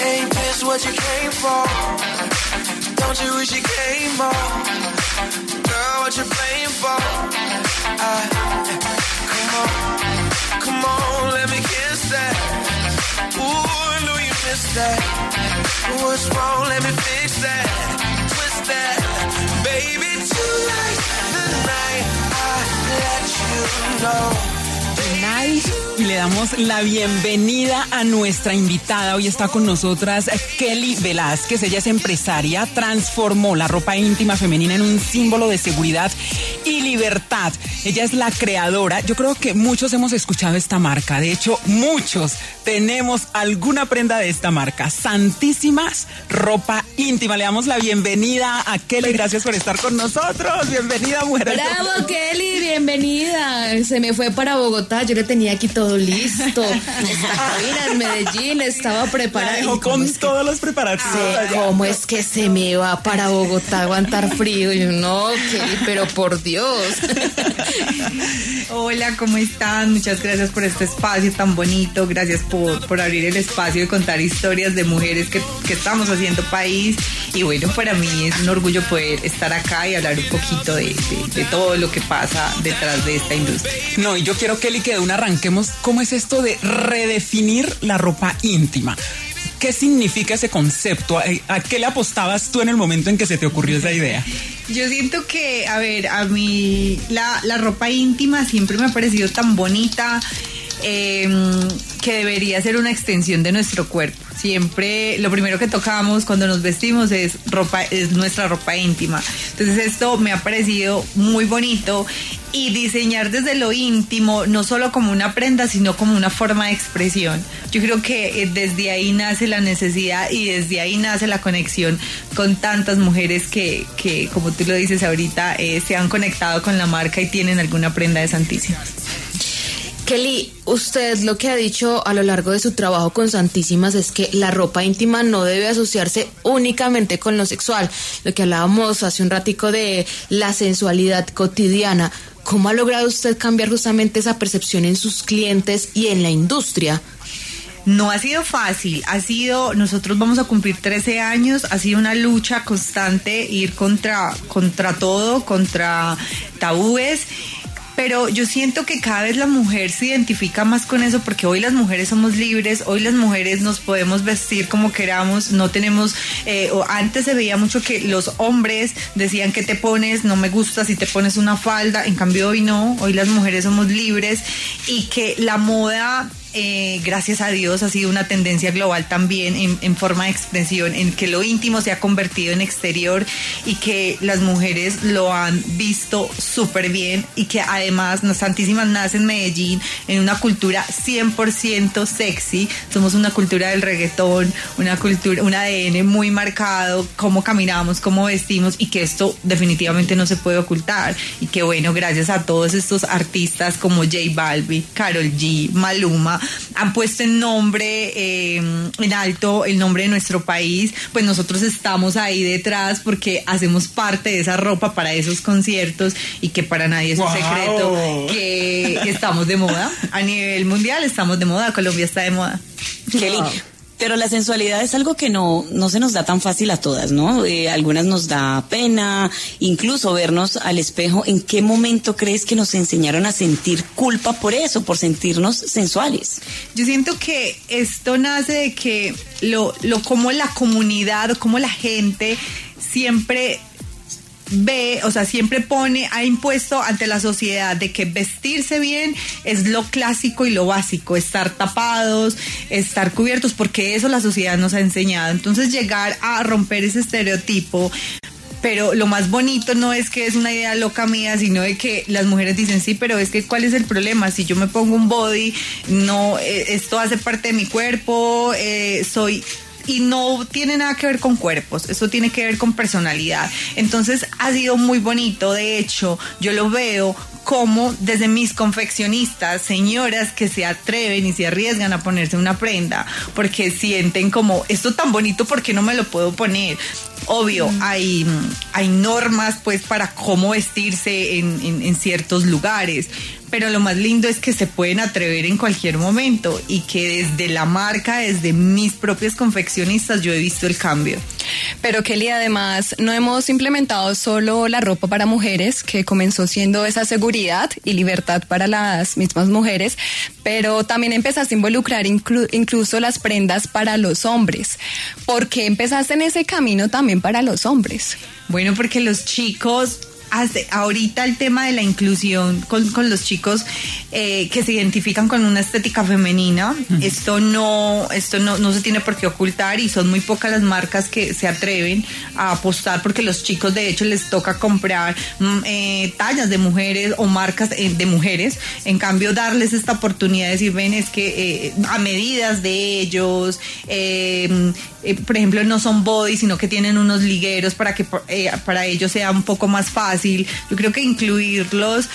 Ain't this what you came for? Don't you wish you came more? Girl, what you playing for? Come on, let me kiss that. Ooh, I know you missed that. What's wrong? Let me fix that. Twist that. Baby, tonight's the night I let you know. Y le damos la bienvenida a nuestra invitada. Hoy está con nosotras Kelly Velázquez. Ella es empresaria, transformó la ropa íntima femenina en un símbolo de seguridad y libertad. Ella es la creadora. Yo creo que muchos hemos escuchado esta marca. De hecho, muchos tenemos alguna prenda de esta marca. Santísimas Ropa Íntima. Le damos la bienvenida a Kelly. Gracias por estar con nosotros. Bienvenida, mujer. Bravo, Kelly, bienvenida. Se me fue para Bogotá. Yo le tenía aquí todo listo. Esta cabina en Medellín estaba preparada. Dejó con todos los preparativos. ¿Cómo es que se me va para Bogotá a aguantar frío? Yo, no, Kelly, pero por Dios. Hola, ¿cómo están? Muchas gracias por este espacio tan bonito. Gracias por abrir el espacio y contar historias de mujeres que estamos haciendo país. Y bueno, para mí es un orgullo poder estar acá y hablar un poquito de todo lo que pasa detrás de esta industria. No, y yo quiero, Kelly, que de una arranquemos. ¿Cómo es esto de redefinir la ropa íntima? ¿Qué significa ese concepto? ¿A qué le apostabas tú en el momento en que se te ocurrió esa idea? Yo siento que, a mí la ropa íntima siempre me ha parecido tan bonita, que debería ser una extensión de nuestro cuerpo. Siempre lo primero que tocamos cuando nos vestimos es nuestra ropa íntima. Entonces esto me ha parecido muy bonito, y diseñar desde lo íntimo, no solo como una prenda, sino como una forma de expresión. Yo creo que desde ahí nace la necesidad y desde ahí nace la conexión con tantas mujeres que como tú lo dices ahorita, se han conectado con la marca y tienen alguna prenda de Santísimas. Kelly, usted lo que ha dicho a lo largo de su trabajo con Santísimas es que la ropa íntima no debe asociarse únicamente con lo sexual. Lo que hablábamos hace un ratico de la sensualidad cotidiana. ¿Cómo ha logrado usted cambiar justamente esa percepción en sus clientes y en la industria? No ha sido fácil, nosotros vamos a cumplir 13 años, ha sido una lucha constante, ir contra todo, contra tabúes. Pero yo siento que cada vez la mujer se identifica más con eso, porque hoy las mujeres somos libres, hoy las mujeres nos podemos vestir como queramos, no tenemos, antes se veía mucho que los hombres decían que te pones, no me gusta si te pones una falda, en cambio hoy no, hoy las mujeres somos libres, y que la moda, gracias a Dios, ha sido una tendencia global también en forma de expresión, en que lo íntimo se ha convertido en exterior y que las mujeres lo han visto súper bien, y que además Santísimas nace en Medellín en una cultura 100% sexy. Somos una cultura del reggaetón, una cultura, un ADN muy marcado, cómo caminamos, cómo vestimos, y que esto definitivamente no se puede ocultar. Y que bueno, gracias a todos estos artistas como J Balvin, Karol G, Maluma, han puesto en alto el nombre de nuestro país, pues nosotros estamos ahí detrás porque hacemos parte de esa ropa para esos conciertos, y que para nadie es un secreto que estamos de moda. A nivel mundial estamos de moda, Colombia está de moda. Kelly, pero la sensualidad es algo que no se nos da tan fácil a todas, ¿no? Algunas nos da pena, incluso vernos al espejo. ¿En qué momento crees que nos enseñaron a sentir culpa por eso, por sentirnos sensuales? Yo siento que esto nace de que como la comunidad, como la gente siempre siempre ha impuesto ante la sociedad de que vestirse bien es lo clásico y lo básico, estar tapados, estar cubiertos, porque eso la sociedad nos ha enseñado. Entonces llegar a romper ese estereotipo, pero lo más bonito no es que es una idea loca mía, sino de que las mujeres dicen, sí, pero es que ¿cuál es el problema? Si yo me pongo un body, no, esto hace parte de mi cuerpo, y no tiene nada que ver con cuerpos, eso tiene que ver con personalidad. Entonces ha sido muy bonito. De hecho, yo lo veo como desde mis confeccionistas, señoras que se atreven y se arriesgan a ponerse una prenda porque sienten como, esto tan bonito, ¿por qué no me lo puedo poner? Obvio, hay normas pues para cómo vestirse en ciertos lugares, pero lo más lindo es que se pueden atrever en cualquier momento y que desde la marca, desde mis propias confeccionistas, yo he visto el cambio. Pero Kelly, además, no hemos implementado solo la ropa para mujeres, que comenzó siendo esa seguridad y libertad para las mismas mujeres, pero también empezaste a involucrar incluso las prendas para los hombres. ¿Por qué empezaste en ese camino también para los hombres? Bueno, porque los chicos... ahorita el tema de la inclusión con los chicos que se identifican con una estética femenina, esto no se tiene por qué ocultar, y son muy pocas las marcas que se atreven a apostar, porque los chicos de hecho les toca comprar tallas de mujeres o marcas de mujeres. En cambio, darles esta oportunidad de decir, ven, es que a medidas de ellos, por ejemplo, no son body, sino que tienen unos ligueros para que para ellos sea un poco más fácil. Yo creo que incluirlos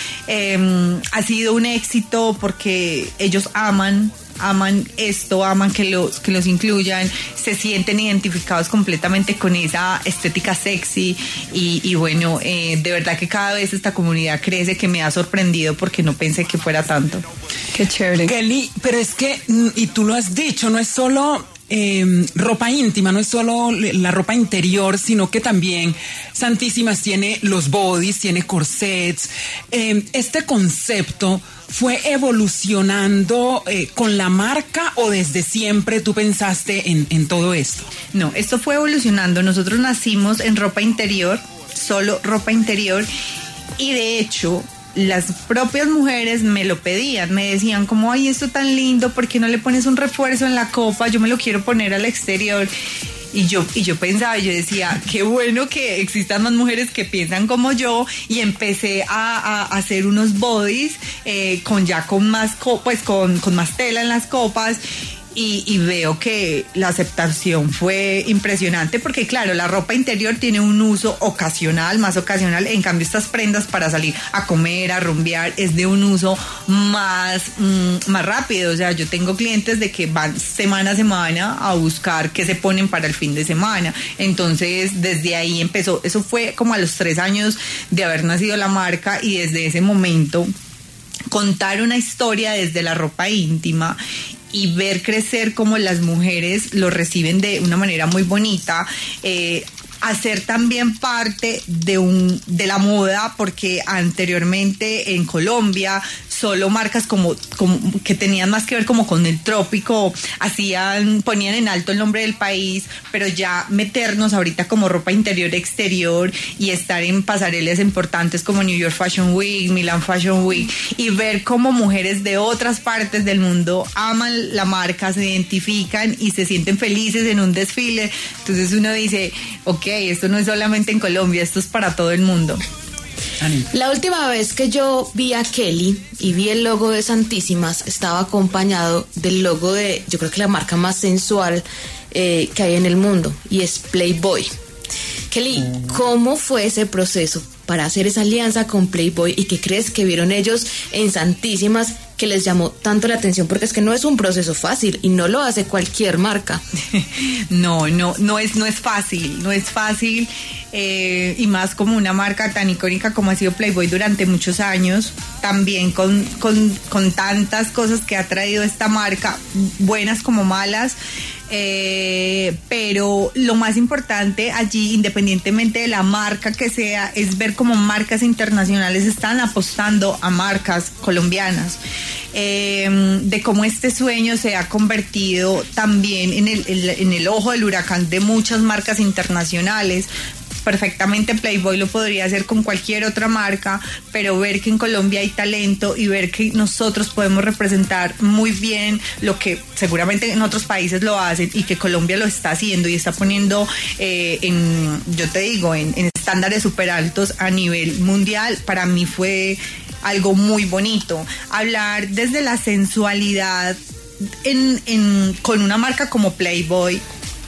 ha sido un éxito, porque ellos aman esto, aman que los incluyan, se sienten identificados completamente con esa estética sexy, y bueno, de verdad que cada vez esta comunidad crece, que me ha sorprendido porque no pensé que fuera tanto. Qué chévere. Kelly, pero es que, y tú lo has dicho, no es solo ropa íntima, no es solo la ropa interior, sino que también Santísimas tiene los bodys, tiene corsets. Este concepto fue evolucionando con la marca, o desde siempre tú pensaste en todo esto? No, esto fue evolucionando. Nosotros nacimos en ropa interior, solo ropa interior, y de hecho las propias mujeres me lo pedían, me decían como, ay, esto tan lindo, ¿por qué no le pones un refuerzo en la copa? Yo me lo quiero poner al exterior. Y yo pensaba, yo decía, qué bueno que existan más mujeres que piensan como yo, y empecé a hacer unos bodies con más con más tela en las copas. Y veo que la aceptación fue impresionante, porque claro, la ropa interior tiene un uso más ocasional, en cambio estas prendas para salir a comer, a rumbear, es de un uso más rápido. O sea, yo tengo clientes de que van semana a semana a buscar qué se ponen para el fin de semana. Entonces desde ahí empezó, eso fue como a los 3 años de haber nacido la marca, y desde ese momento contar una historia desde la ropa íntima y ver crecer cómo las mujeres lo reciben de una manera muy bonita, hacer también parte de la moda, porque anteriormente en Colombia solo marcas como que tenían más que ver como con el trópico, ponían en alto el nombre del país, pero ya meternos ahorita como ropa interior exterior y estar en pasarelas importantes como New York Fashion Week, Milan Fashion Week, y ver cómo mujeres de otras partes del mundo aman la marca, se identifican y se sienten felices en un desfile. Entonces uno dice, ok, esto no es solamente en Colombia, esto es para todo el mundo. La última vez que yo vi a Kelly y vi el logo de Santísimas, estaba acompañado del logo de, yo creo que la marca más sensual que hay en el mundo, y es Playboy. Kelly, ¿cómo fue ese proceso para hacer esa alianza con Playboy, y qué crees que vieron ellos en Santísimas que les llamó tanto la atención? Porque es que no es un proceso fácil y no lo hace cualquier marca. No es fácil, y más como una marca tan icónica como ha sido Playboy durante muchos años, también con tantas cosas que ha traído esta marca, buenas como malas. Pero lo más importante allí, independientemente de la marca que sea, es ver cómo marcas internacionales están apostando a marcas colombianas, de cómo este sueño se ha convertido también en el ojo del huracán de muchas marcas internacionales. Perfectamente Playboy lo podría hacer con cualquier otra marca, pero ver que en Colombia hay talento y ver que nosotros podemos representar muy bien lo que seguramente en otros países lo hacen, y que Colombia lo está haciendo y está poniendo en estándares súper altos a nivel mundial, para mí fue algo muy bonito. Hablar desde la sensualidad con una marca como Playboy.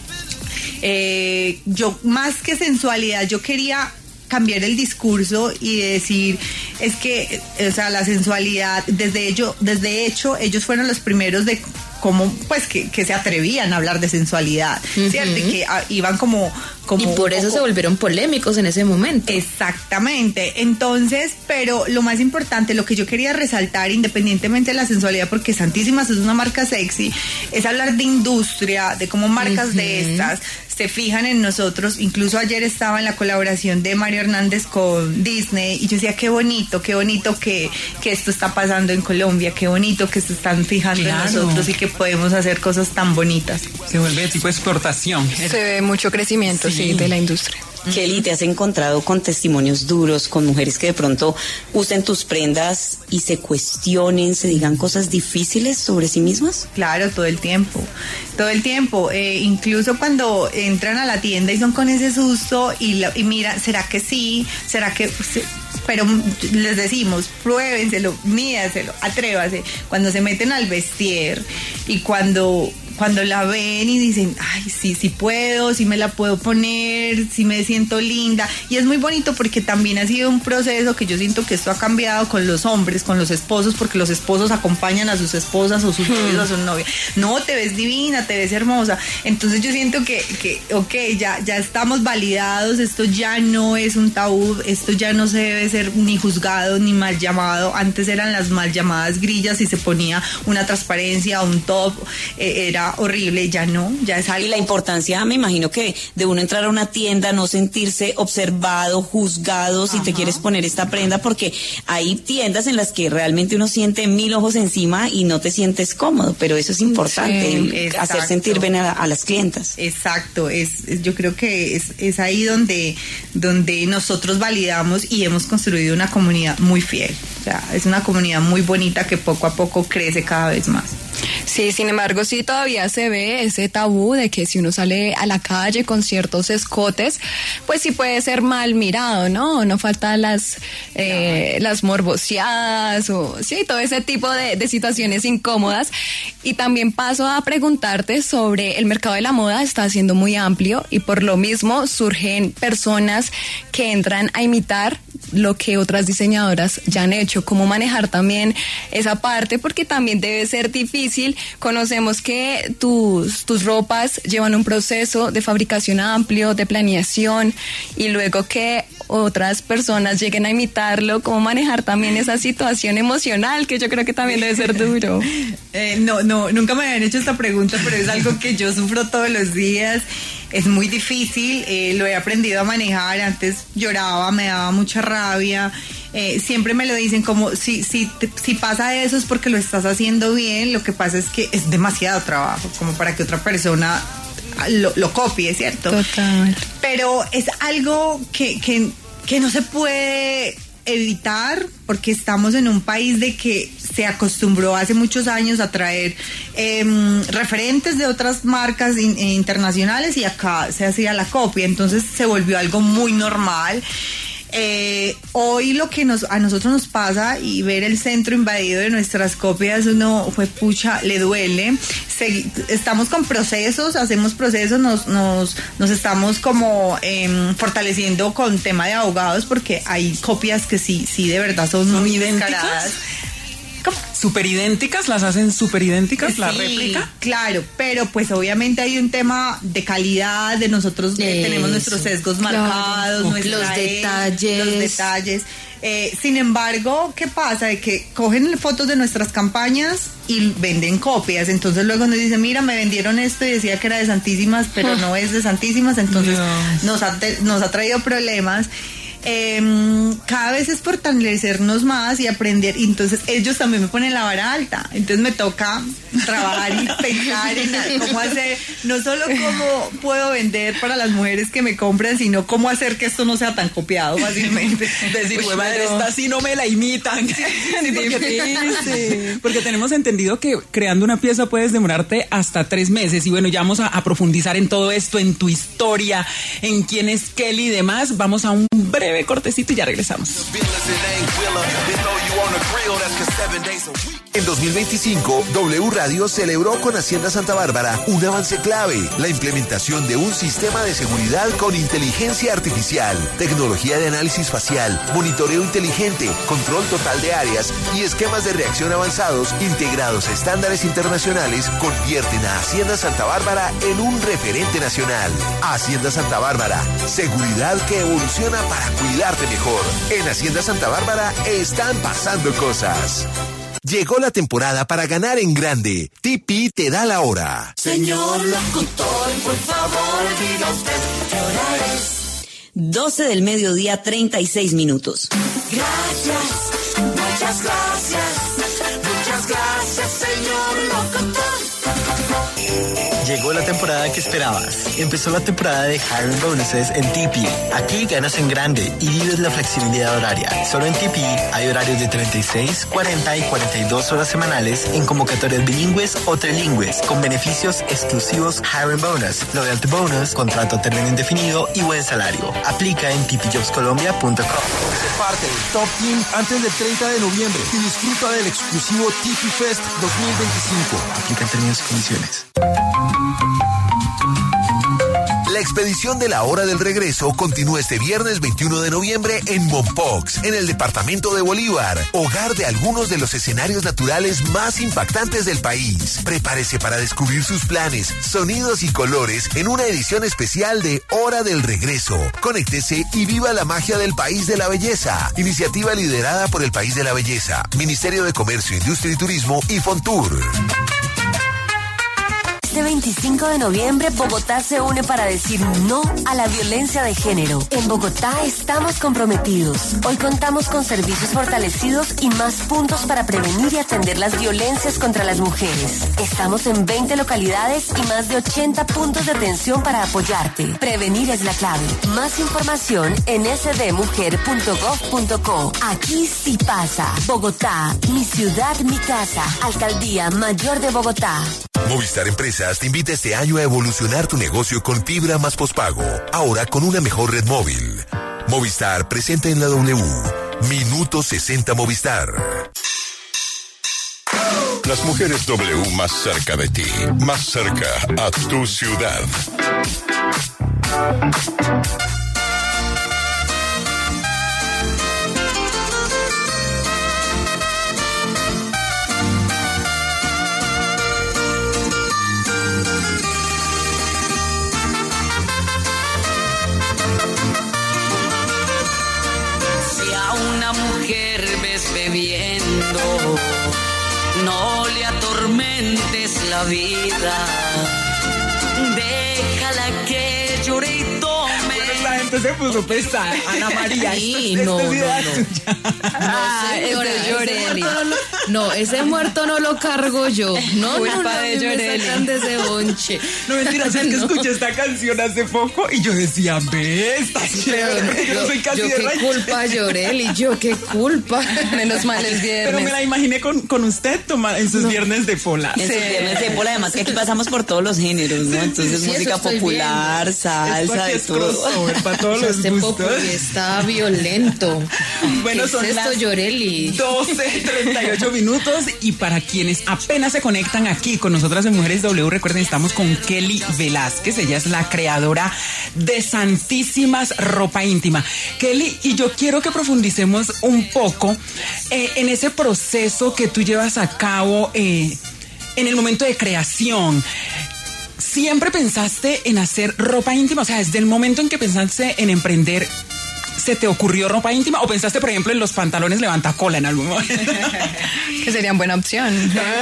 Yo, más que sensualidad, yo quería cambiar el discurso y decir, es que, o sea, la sensualidad, desde hecho, ellos fueron los primeros de cómo, pues, que se atrevían a hablar de sensualidad, ¿cierto? Y que iban como Y por eso se volvieron polémicos en ese momento. Exactamente. Entonces, pero lo más importante, lo que yo quería resaltar, independientemente de la sensualidad, porque Santísimas es una marca sexy, es hablar de industria, de cómo marcas de estas se fijan en nosotros. Incluso ayer estaba en la colaboración de Mario Hernández con Disney y yo decía, qué bonito que esto está pasando en Colombia, qué bonito que se están fijando en nosotros y que podemos hacer cosas tan bonitas. Se vuelve tipo exportación. Se ve mucho crecimiento, sí, de la industria. Kelly, ¿te has encontrado con testimonios duros, con mujeres que de pronto usen tus prendas y se cuestionen, se digan cosas difíciles sobre sí mismas? Claro, todo el tiempo. Incluso cuando entran a la tienda y son con ese susto y mira, ¿será que sí? ¿Será que...? Pero les decimos, pruébenselo, mídaselo, atrévase. Cuando se meten al vestier y cuando la ven y dicen, ay, sí puedo, sí me la puedo poner, sí me siento linda. Y es muy bonito porque también ha sido un proceso que yo siento que esto ha cambiado con los hombres, con los esposos, porque los esposos acompañan a sus esposas o sus novios o sus novias. No, te ves divina, te ves hermosa. Entonces yo siento que ya estamos validados, esto ya no es un tabú, esto ya no se debe ser ni juzgado ni mal llamado. Antes eran las mal llamadas grillas y se ponía una transparencia, un top, era horrible, ya no, ya es algo. Y la importancia, me imagino que de uno entrar a una tienda, no sentirse observado, juzgado, si te quieres poner esta prenda, porque hay tiendas en las que realmente uno siente 1000 ojos encima y no te sientes cómodo, pero eso es importante, hacer sentir bien a las clientas. Exacto, yo creo que es ahí donde nosotros validamos y hemos construido una comunidad muy fiel, o sea, es una comunidad muy bonita que poco a poco crece cada vez más. Sí, sin embargo, sí todavía se ve ese tabú de que si uno sale a la calle con ciertos escotes, pues sí puede ser mal mirado, ¿no? No faltan las morboseadas o sí, todo ese tipo de situaciones incómodas. Y también paso a preguntarte sobre el mercado de la moda, está siendo muy amplio y por lo mismo surgen personas que entran a imitar lo que otras diseñadoras ya han hecho, cómo manejar también esa parte, porque también debe ser difícil. Conocemos que tus ropas llevan un proceso de fabricación amplio, de planeación, y luego que otras personas lleguen a imitarlo, cómo manejar también esa situación emocional, que yo creo que también debe ser duro. No, nunca me habían hecho esta pregunta, pero es algo que yo sufro todos los días. Es muy difícil, lo he aprendido a manejar. Antes lloraba, me daba mucha rabia. Siempre me lo dicen como, si pasa eso es porque lo estás haciendo bien. Lo que pasa es que es demasiado trabajo como para que otra persona lo copie, ¿cierto? Total. Pero es algo que no se puede evitar porque estamos en un país de que se acostumbró hace muchos años a traer referentes de otras marcas internacionales y acá se hacía la copia, entonces se volvió algo muy normal. Hoy lo que a nosotros nos pasa y ver el centro invadido de nuestras copias, uno fue pucha, le duele. Estamos con procesos, hacemos procesos, nos estamos como fortaleciendo con tema de abogados porque hay copias que sí de verdad son muy descaradas. ¿Súper idénticas? ¿Las hacen súper idénticas, la sí, réplica? Claro, pero pues obviamente hay un tema de calidad, de nosotros tenemos nuestros sesgos marcados, los detalles. Sin embargo, ¿qué pasa? De que cogen fotos de nuestras campañas y venden copias, entonces luego nos dicen, mira, me vendieron esto y decía que era de Santísimas, pero no es de Santísimas, entonces nos ha traído problemas. Cada vez es fortalecernos más y aprender, y entonces ellos también me ponen la vara alta, entonces me toca trabajar y pensar en cómo hacer, no solo cómo puedo vender para las mujeres que me compran, sino cómo hacer que esto no sea tan copiado fácilmente. Decir, madre, esta sí no me la imitan. Porque tenemos entendido que creando una pieza puedes demorarte hasta 3 meses, y bueno, ya vamos a profundizar en todo esto, en tu historia, en quién es Kelly y demás. Vamos a un breve cortecito y ya regresamos. En 2025, W Radio celebró con Hacienda Santa Bárbara un avance clave, la implementación de un sistema de seguridad con inteligencia artificial, tecnología de análisis facial, monitoreo inteligente, control total de áreas y esquemas de reacción avanzados integrados a estándares internacionales convierten a Hacienda Santa Bárbara en un referente nacional. Hacienda Santa Bárbara, seguridad que evoluciona para cuidarte mejor. En Hacienda Santa Bárbara están pasando cosas. Llegó la temporada para ganar en grande. Tipi te da la hora. Señor locutor, por favor, diga usted qué hora es. 12 del mediodía, 36 minutos. Gracias, muchas gracias, señor locutor. Llegó la temporada que esperabas. Empezó la temporada de Hiring Bonuses en Tipi. Aquí ganas en grande y vives la flexibilidad horaria. Solo en Tipi hay horarios de 36, 40 y 42 horas semanales en convocatorias bilingües o trilingües con beneficios exclusivos Hiring Bonus, Loyalty Bonus, contrato a término indefinido y buen salario. Aplica en tipijobscolombia.com. Sé parte del Top Team antes del 30 de noviembre y disfruta del exclusivo Tipi Fest 2025. Aplica términos y condiciones. La expedición de la hora del regreso continúa este viernes 21 de noviembre en Mompox, en el departamento de Bolívar, hogar de algunos de los escenarios naturales más impactantes del país. Prepárese para descubrir sus planes, sonidos y colores en una edición especial de Hora del Regreso. Conéctese y viva la magia del País de la Belleza. Iniciativa liderada por el País de la Belleza, Ministerio de Comercio, Industria y Turismo y Fontur. Este 25 de noviembre, Bogotá se une para decir no a la violencia de género. En Bogotá estamos comprometidos. Hoy contamos con servicios fortalecidos y más puntos para prevenir y atender las violencias contra las mujeres. Estamos en 20 localidades y más de 80 puntos de atención para apoyarte. Prevenir es la clave. Más información en sdmujer.gov.co. Aquí sí pasa. Bogotá, mi ciudad, mi casa. Alcaldía Mayor de Bogotá. Movistar Empresas te invita este año a evolucionar tu negocio con fibra más pospago, ahora con una mejor red móvil. Movistar presenta en la W, Minuto 60 Movistar. Las mujeres W más cerca de ti, más cerca a tu ciudad. Mujer ves bebiendo, no le atormentes la vida, déjala que llore y tome. La gente se puso pesada, Ana María. Sí, no. No, ese muerto no lo cargo yo. No, culpa de Yoreli. Me sacan de ese bonche. No, mentira, es que escuché esta canción hace poco y yo decía, ve, está chévere. Yo soy casi yo de qué culpa, Yoreli, yo qué culpa. Menos mal es viernes. Pero me la imaginé con usted en sus viernes de pola. En sus viernes de pola, además que aquí pasamos por todos los géneros, ¿no? Entonces música popular, salsa, de todo. Para todos los gustos. Está violento. Bueno, son las Yoreli? 12:38 minutos y para quienes apenas se conectan aquí con nosotras en Mujeres W, recuerden, estamos con Kelly Velázquez. Ella es la creadora de Santísimas Ropa Íntima. Kelly, y yo quiero que profundicemos un poco en ese proceso que tú llevas a cabo en el momento de creación. ¿Siempre pensaste en hacer ropa íntima? O sea, desde el momento en que pensaste en emprender, ¿se te ocurrió ropa íntima? ¿O pensaste, por ejemplo, en los pantalones levantacola en algún momento? Que serían buena opción.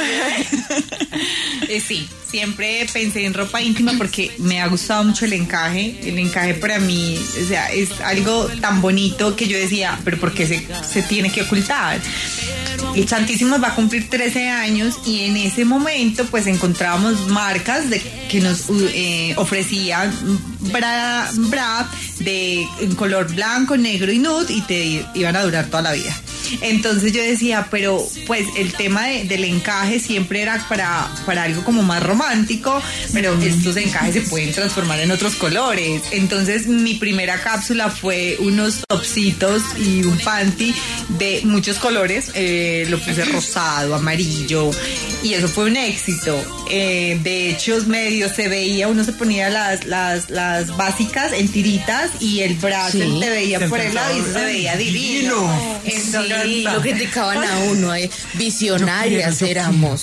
Sí, siempre pensé en ropa íntima porque me ha gustado mucho el encaje. El encaje para mí, o sea, es algo tan bonito que yo decía, pero ¿por qué se tiene que ocultar? El Santísimas va a cumplir 13 años y en ese momento pues encontrábamos marcas que nos ofrecían bra en color blanco, negro y nude y te iban a durar toda la vida. Entonces yo decía, pero pues el tema del encaje siempre era para algo como más romántico, pero estos encajes se pueden transformar en otros colores. Entonces mi primera cápsula fue unos topsitos y un panty de muchos colores, lo puse rosado, amarillo, y eso fue un éxito. De hecho, medio se veía, uno se ponía las básicas en tiritas y el brazo te veía por el lado y eso se veía divino. Sí, lo criticaban a uno, visionarias éramos.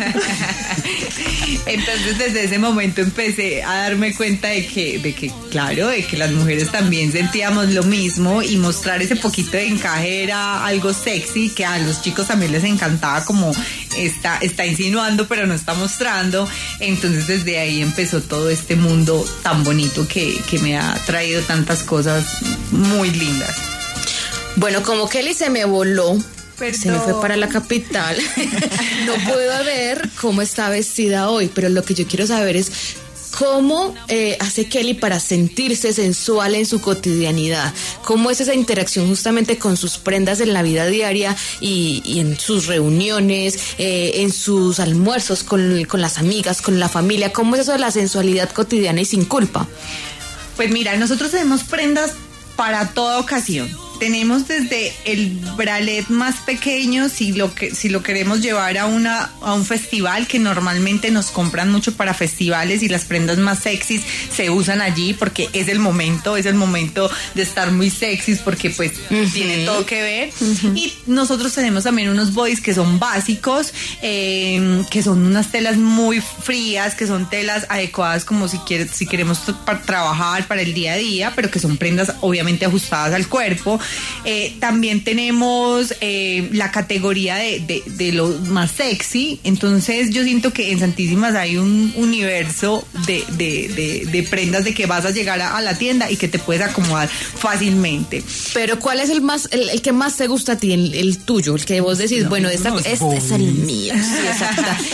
Entonces desde ese momento empecé a darme cuenta de que las mujeres también sentíamos lo mismo, y mostrar ese poquito de encaje era algo sexy, que a los chicos también les encantaba, como está insinuando pero no está mostrando. Entonces desde ahí empezó todo este mundo tan bonito que me ha traído tantas cosas muy lindas. Bueno, como Kelly se me voló, se me fue para la capital, no puedo ver cómo está vestida hoy, pero lo que yo quiero saber es ¿cómo hace Kelly para sentirse sensual en su cotidianidad? ¿Cómo es esa interacción justamente con sus prendas en la vida diaria y en sus reuniones, en sus almuerzos con las amigas, con la familia? ¿Cómo es eso de la sensualidad cotidiana y sin culpa? Pues mira, nosotros tenemos prendas para toda ocasión. Tenemos desde el bralette más pequeño, si lo queremos llevar a un festival, que normalmente nos compran mucho para festivales, y las prendas más sexys se usan allí porque es el momento de estar muy sexys, porque pues tiene todo que ver. Y nosotros tenemos también unos bodys que son básicos, que son unas telas muy frías, que son telas adecuadas como si queremos trabajar para el día a día, pero que son prendas obviamente ajustadas al cuerpo. También tenemos la categoría de lo más sexy. Entonces yo siento que en Santísimas hay un universo de prendas, de que vas a llegar a la tienda y que te puedes acomodar fácilmente. Pero ¿cuál es el que más te gusta a ti, el tuyo, el que vos decís, bueno, este es el mío? Sí, exacto.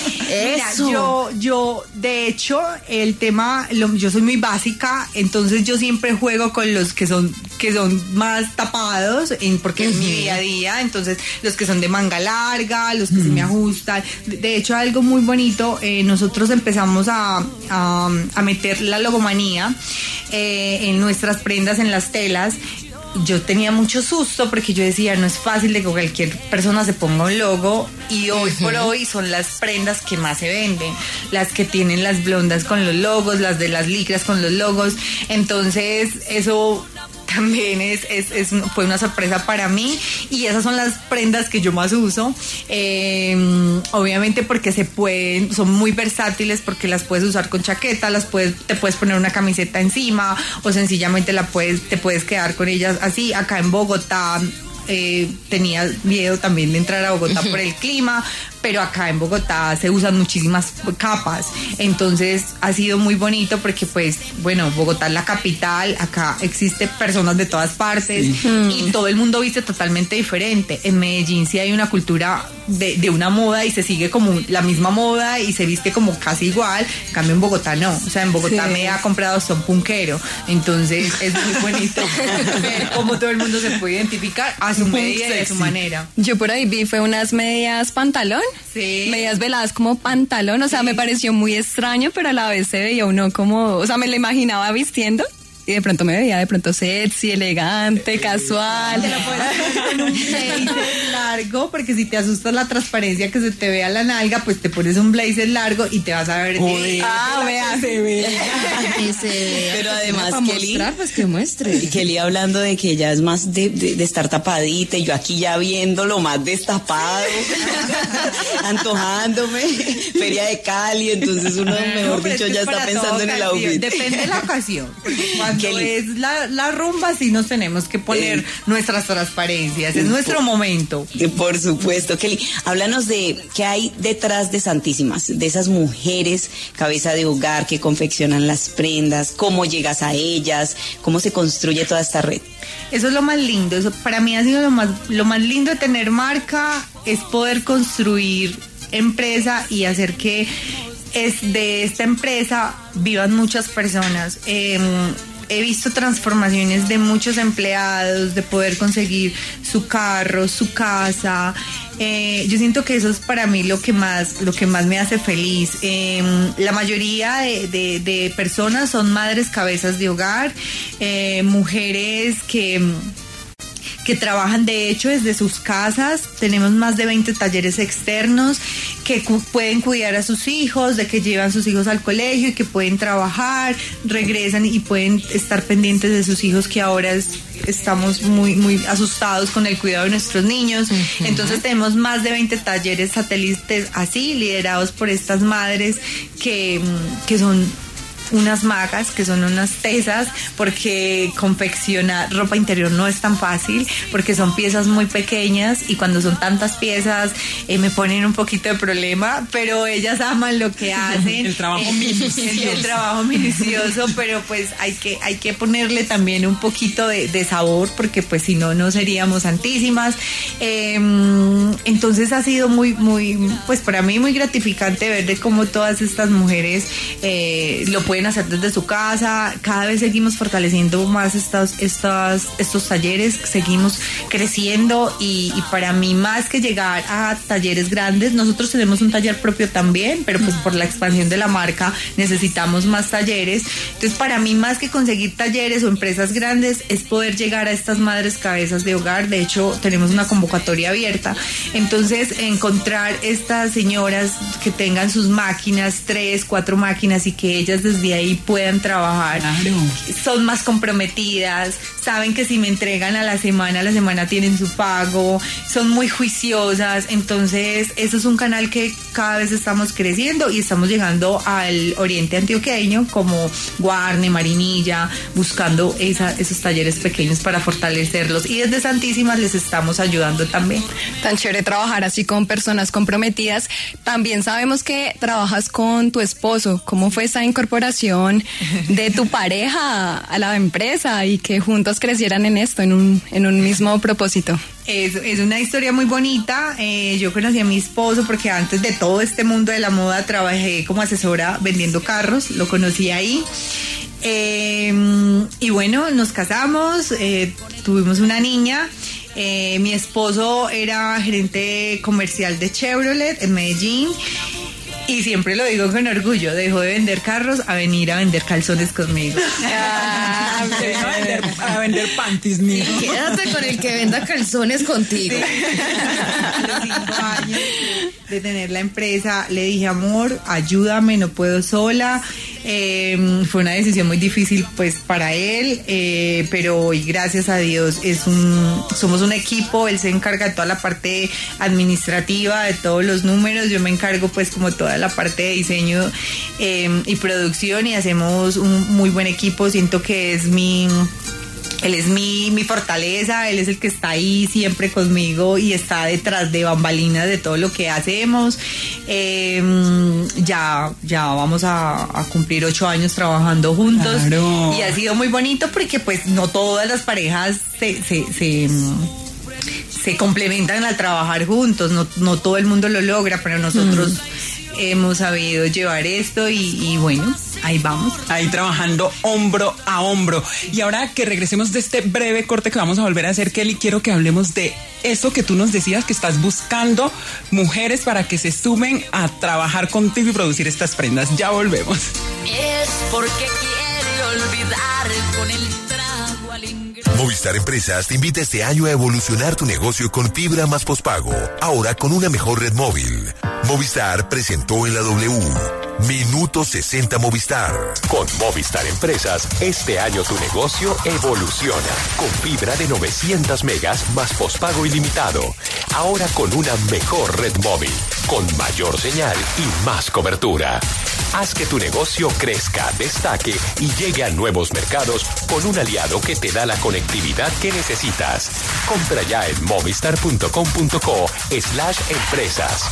Mira, yo de hecho el tema, yo soy muy básica, entonces yo siempre juego con los que son más tapados, porque es mi día a día. Entonces los que son de manga larga, los que se me ajustan. De hecho, algo muy bonito, nosotros empezamos a meter la logomanía en nuestras prendas, en las telas. Yo tenía mucho susto porque yo decía, no es fácil de que cualquier persona se ponga un logo, y hoy por hoy son las prendas que más se venden, las que tienen las blondas con los logos, las de las licras con los logos. Entonces eso también fue una sorpresa para mí, y esas son las prendas que yo más uso, obviamente porque son muy versátiles, porque las puedes usar con chaqueta, te puedes poner una camiseta encima, o sencillamente te puedes quedar con ellas así. Acá en Bogotá tenía miedo también de entrar a Bogotá por el clima, pero acá en Bogotá se usan muchísimas capas, entonces ha sido muy bonito porque pues bueno, Bogotá es la capital, acá existen personas de todas partes, y todo el mundo viste totalmente diferente. En Medellín sí hay una cultura de una moda y se sigue como la misma moda y se viste como casi igual, en cambio en Bogotá no, o sea, en Bogotá me ha comprado son punkero, entonces es muy bonito ver cómo todo el mundo se puede identificar a su medida y de su manera. Yo por ahí vi fue unas medias pantalón, medias veladas como pantalón, o sea, me pareció muy extraño, pero a la vez se veía uno como, o sea, me lo imaginaba vistiendo y de pronto me veía de pronto sexy, elegante, casual. Te lo puedes hacer con un blazer largo, porque si te asustas la transparencia que se te vea la nalga, pues te pones un blazer largo y te vas a ver bien. Se ve. Pero además Kelly, mostrar, pues que muestre. Y Kelly hablando de que ella es más de estar tapadita, y yo aquí ya viéndolo más destapado, antojándome, Feria de Cali, entonces uno, mejor dicho, ya está pensando en el outfit. Depende de la ocasión, porque cuando es la rumba sí nos tenemos que poner nuestras transparencias, es nuestro momento. Por supuesto. Kelly, háblanos de qué hay detrás de Santísimas, de esas mujeres cabeza de hogar que confeccionan las prendas, cómo llegas a ellas, cómo se construye toda esta red. Eso es lo más lindo, eso para mí ha sido lo más lindo de tener marca, es poder construir empresa y hacer que de esta empresa vivan muchas personas. he visto transformaciones de muchos empleados, de poder conseguir su carro, su casa. Yo siento que eso es para mí lo que más me hace feliz. La mayoría de personas son madres cabezas de hogar, mujeres que trabajan de hecho desde sus casas. Tenemos más de 20 talleres externos que pueden cuidar a sus hijos, de que llevan sus hijos al colegio y que pueden trabajar, regresan y pueden estar pendientes de sus hijos, que ahora estamos muy asustados con el cuidado de nuestros niños. Entonces tenemos más de 20 talleres satélites así, liderados por estas madres que son unas magas, que son unas tesas, porque confeccionar ropa interior no es tan fácil, porque son piezas muy pequeñas y cuando son tantas piezas me ponen un poquito de problema, pero ellas aman lo que hacen. El trabajo minucioso. El trabajo minucioso, pero pues hay que ponerle también un poquito de sabor, porque pues si no, no seríamos santísimas. Entonces ha sido muy, pues para mí muy gratificante ver de cómo todas estas mujeres lo pueden hacer desde su casa. Cada vez seguimos fortaleciendo más estos talleres, seguimos creciendo y para mí, más que llegar a talleres grandes, nosotros tenemos un taller propio también, pero pues por la expansión de la marca necesitamos más talleres. Entonces para mí, más que conseguir talleres o empresas grandes, es poder llegar a estas madres cabezas de hogar. De hecho, tenemos una convocatoria abierta. Entonces, encontrar estas señoras que tengan sus máquinas, 3, 4 máquinas, y que ellas desde ahí puedan trabajar. Claro. Son más comprometidas, saben que si me entregan a la semana tienen su pago, son muy juiciosas. Entonces, eso es un canal que cada vez estamos creciendo y estamos llegando al oriente antioqueño, como Guarne, Marinilla, buscando esos talleres pequeños para fortalecerlos. Y desde Santísimas les estamos ayudando también. Tan chévere trabajar así con personas comprometidas. También sabemos que trabajas con tu esposo. ¿Cómo fue esa incorporación de tu pareja a la empresa y que juntos crecieran en esto, en un mismo propósito? Es una historia muy bonita. Yo conocí a mi esposo porque antes de todo este mundo de la moda trabajé como asesora vendiendo carros, lo conocí ahí. Y bueno, nos casamos, tuvimos una niña. Mi esposo era gerente comercial de Chevrolet en Medellín. Y siempre lo digo con orgullo, dejó de vender carros a venir a vender calzones conmigo. A vender panties, mijo. Quédate con el que venda calzones contigo. A los 5 años de tener la empresa, le dije, amor, ayúdame, no puedo sola. Fue una decisión muy difícil pues para él, pero hoy, gracias a Dios, somos un equipo. Él se encarga de toda la parte administrativa, de todos los números. Yo me encargo pues como toda la parte de diseño y producción, y hacemos un muy buen equipo. Siento que él es mi fortaleza, él es el que está ahí siempre conmigo y está detrás de bambalinas de todo lo que hacemos. Ya vamos a cumplir 8 años trabajando juntos. Claro. Y ha sido muy bonito porque pues no todas las parejas se complementan al trabajar juntos, no todo el mundo lo logra, pero nosotros hemos sabido llevar esto y bueno, ahí vamos. Ahí trabajando hombro a hombro. Y ahora que regresemos de este breve corte que vamos a volver a hacer, Kelly, quiero que hablemos de eso que tú nos decías, que estás buscando mujeres para que se sumen a trabajar contigo y producir estas prendas. Ya volvemos. Es porque quiere olvidar con el trago al ingreso. Movistar Empresas te invita este año a evolucionar tu negocio con fibra más pospago, ahora con una mejor red móvil. Movistar presentó en la W Minuto 60 Movistar. Con Movistar Empresas, este año tu negocio evoluciona. Con fibra de 900 megas más pospago ilimitado. Ahora con una mejor red móvil, con mayor señal y más cobertura. Haz que tu negocio crezca, destaque y llegue a nuevos mercados con un aliado que te da la conectividad que necesitas. Compra ya en movistar.com.co/empresas.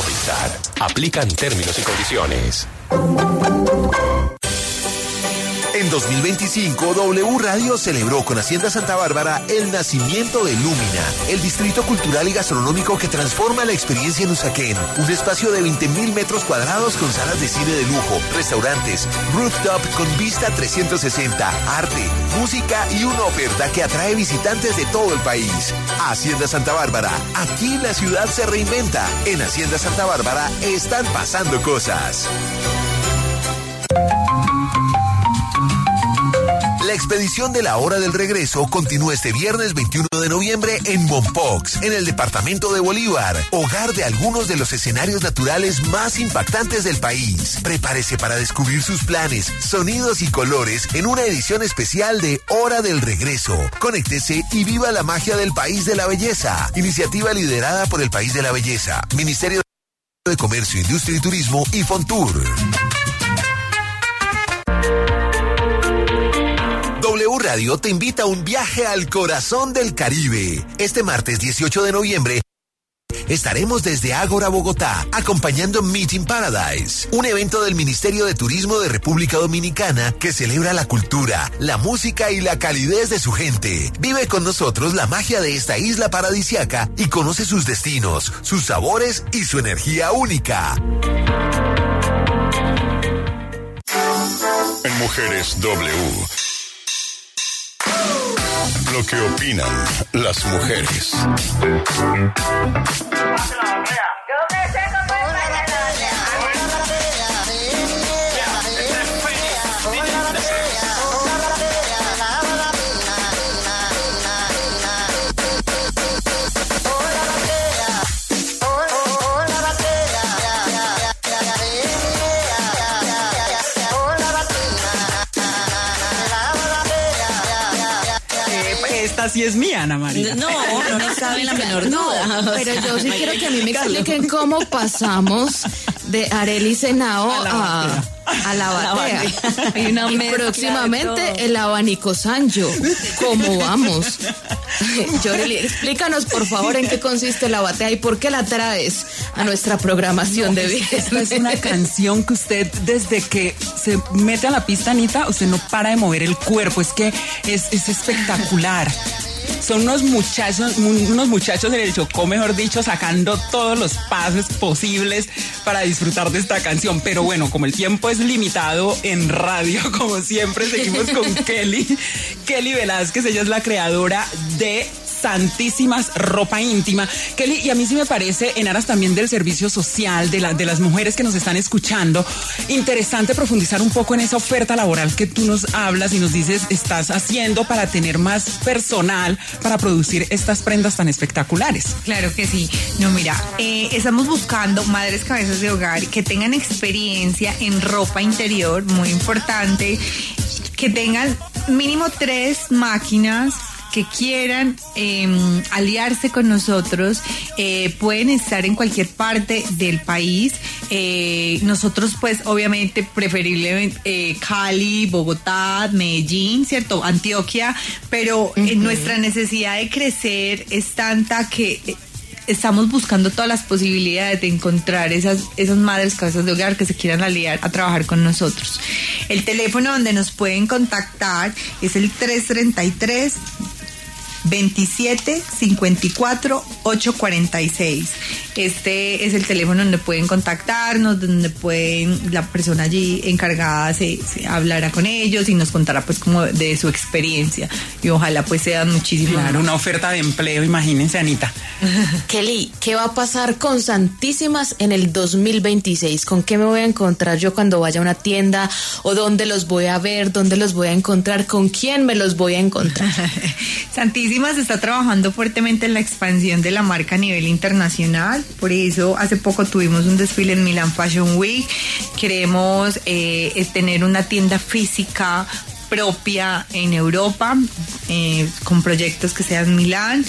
Movistar. Aplican términos y condiciones. En 2025, W Radio celebró con Hacienda Santa Bárbara el nacimiento de Lumina, el distrito cultural y gastronómico que transforma la experiencia en Usaquén. Un espacio de 20.000 metros cuadrados con salas de cine de lujo, restaurantes, rooftop con vista 360, arte, música y una oferta que atrae visitantes de todo el país. Hacienda Santa Bárbara, aquí la ciudad se reinventa. En Hacienda Santa Bárbara están pasando cosas. La expedición de la Hora del Regreso continúa este viernes 21 de noviembre en Mompox, en el departamento de Bolívar, hogar de algunos de los escenarios naturales más impactantes del país. Prepárese para descubrir sus planes, sonidos y colores en una edición especial de Hora del Regreso. Conéctese y viva la magia del País de la Belleza. Iniciativa liderada por el País de la Belleza, Ministerio de Comercio, Industria y Turismo y Fontur. W Radio te invita a un viaje al corazón del Caribe. Este martes 18 de noviembre estaremos desde Ágora, Bogotá, acompañando Meeting Paradise, un evento del Ministerio de Turismo de República Dominicana que celebra la cultura, la música y la calidez de su gente. Vive con nosotros la magia de esta isla paradisiaca y conoce sus destinos, sus sabores y su energía única. En Mujeres W. Lo que opinan las mujeres. Esta sí es mía, Ana María. No cabe la menor duda. No, pero yo sí quiero que a mí me expliquen cómo pasamos de Arely Senao a la batea. Hay una y próximamente el abanico Sancho. ¿Cómo vamos? Yoreli, explícanos por favor en qué consiste la batea y por qué la traes a nuestra programación de vida. Esta es una canción que usted, desde que se mete a la pista, Anita, usted no para de mover el cuerpo. Es que es espectacular. Son unos muchachos en el Chocó, mejor dicho, sacando todos los pases posibles para disfrutar de esta canción. Pero bueno, como el tiempo es limitado en radio, como siempre, seguimos con Kelly Velázquez. Ella es la creadora de Santísimas Ropa Íntima. Kelly, y a mí sí me parece, en aras también del servicio social, de las mujeres que nos están escuchando, interesante profundizar un poco en esa oferta laboral que tú nos hablas y nos dices estás haciendo para tener más personal para producir estas prendas tan espectaculares. Claro que sí. No, mira, estamos buscando madres cabezas de hogar que tengan experiencia en ropa interior, muy importante, que tengan mínimo 3 máquinas, que quieran aliarse con nosotros. Pueden estar en cualquier parte del país. Nosotros pues obviamente preferiblemente Cali, Bogotá, Medellín, ¿cierto? Antioquia, pero nuestra necesidad de crecer es tanta que estamos buscando todas las posibilidades de encontrar esas madres cabezas de hogar que se quieran aliar a trabajar con nosotros. El teléfono donde nos pueden contactar es el 333 27 54 846. Este es el teléfono donde pueden contactarnos, donde pueden, la persona allí encargada se hablará con ellos y nos contará pues como de su experiencia, y ojalá pues sean muchísimas. Claro, una oferta de empleo, imagínense, Anita. Kelly, ¿qué va a pasar con Santísimas en el 2026? ¿Con qué me voy a encontrar yo cuando vaya a una tienda? ¿O dónde los voy a ver? ¿Dónde los voy a encontrar? ¿Con quién me los voy a encontrar? Santísimas está trabajando fuertemente en la expansión de la marca a nivel internacional. Por eso hace poco tuvimos un desfile en Milan Fashion Week. Queremos tener una tienda física propia en Europa, con proyectos que sean Milán,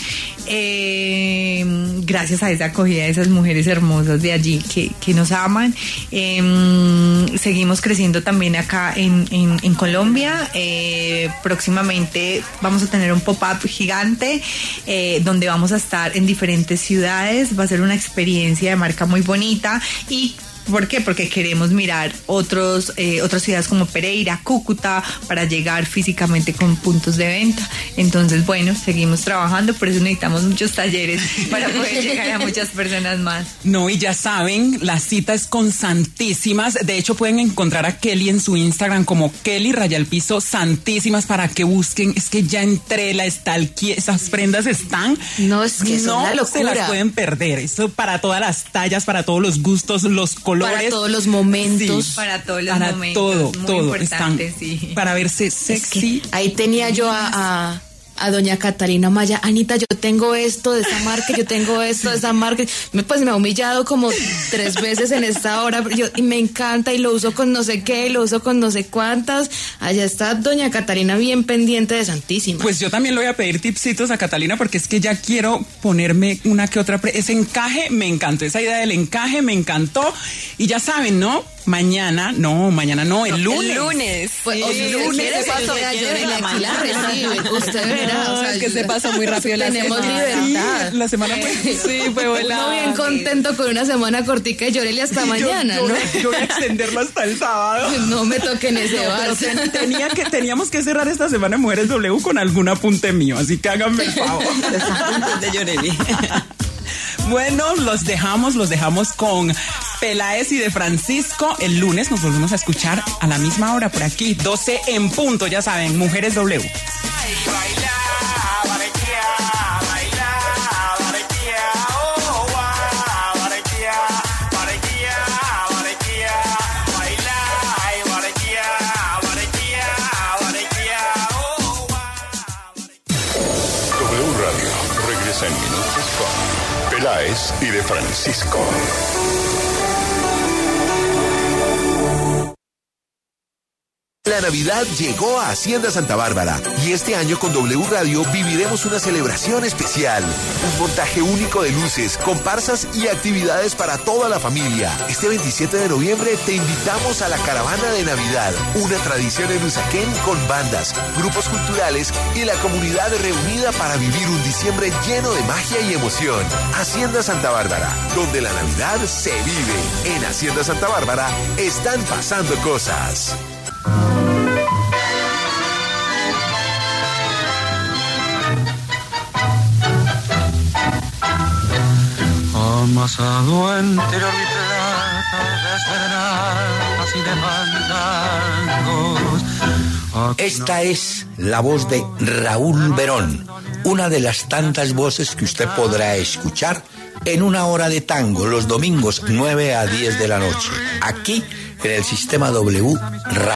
gracias a esa acogida de esas mujeres hermosas de allí que nos aman. Seguimos creciendo también acá en Colombia. Próximamente vamos a tener un pop-up gigante donde vamos a estar en diferentes ciudades. Va a ser una experiencia de marca muy bonita y ¿Por qué? Porque queremos mirar otras ciudades como Pereira, Cúcuta, para llegar físicamente con puntos de venta. Entonces, bueno, seguimos trabajando, por eso necesitamos muchos talleres para poder llegar a muchas personas más. No, y ya saben, la cita es con Santísimas. De hecho, pueden encontrar a Kelly en su Instagram como Kelly_Santísimas para que busquen. Es que ya entré, la stalkeé, esas prendas están. No, es que no es una se las locura. pueden perder. Eso para todas las tallas, para todos los gustos, los colores. Para todos los momentos. Sí, para todos los para momentos. todo están sí. para verse sexy. Es que ahí tenía yo a doña Catalina Maya: Anita, yo tengo esto de esa marca, yo tengo esto de esa marca. Pues me ha humillado como 3 veces en esta hora, y me encanta, y lo uso con no sé qué, y lo uso con no sé cuántas. Allá está doña Catalina bien pendiente de Santísima. Pues yo también le voy a pedir tipsitos a Catalina, porque es que ya quiero ponerme una que otra. Ese encaje me encantó, esa idea del encaje me encantó. Y ya saben, ¿no? Mañana no, el lunes. El lunes. Pues, Sí, el lunes se pasó de ayer en la mañana. Usted verá. No, es que se pasó muy rápido la tenemos semana. libertad. Sí, la semana fue volada. Uno bien contento con una semana cortica y llórele hasta mañana, yo ¿no? voy a extenderlo hasta el sábado. No me toquen ese vals. Teníamos que cerrar esta semana en Mujeres W con algún apunte mío, así que háganme el favor. De Yoreli. Bueno, los dejamos con Peláez y de Francisco. El lunes nos volvemos a escuchar a la misma hora por aquí, 12 en punto, ya saben, Mujeres W. W Radio regresa en minutos con Peláez y de Francisco. La Navidad llegó a Hacienda Santa Bárbara y este año con W Radio viviremos una celebración especial. Un montaje único de luces, comparsas y actividades para toda la familia. Este 27 de noviembre te invitamos a la Caravana de Navidad, una tradición en Usaquén con bandas, grupos culturales y la comunidad reunida para vivir un diciembre lleno de magia y emoción. Hacienda Santa Bárbara, donde la Navidad se vive. En Hacienda Santa Bárbara están pasando cosas. Amasado entre oro y plata, de serenatas y de fandangos. Esta es la voz de Raúl Verón, una de las tantas voces que usted podrá escuchar en una hora de tango los domingos 9 a 10 de la noche, aquí en el Sistema W Radio.